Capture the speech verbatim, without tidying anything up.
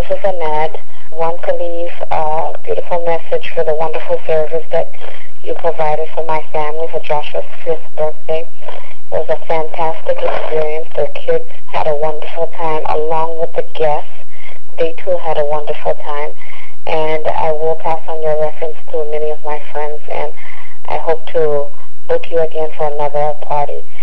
is Annette. Want to leave a beautiful message for the wonderful service that you provided for my family for Joshua's fifth birthday. It was a fantastic experience. The kids had a wonderful time along with the guests. They too had a wonderful time. And I will pass on your reference to many of my friends, and I hope to book you again for another party.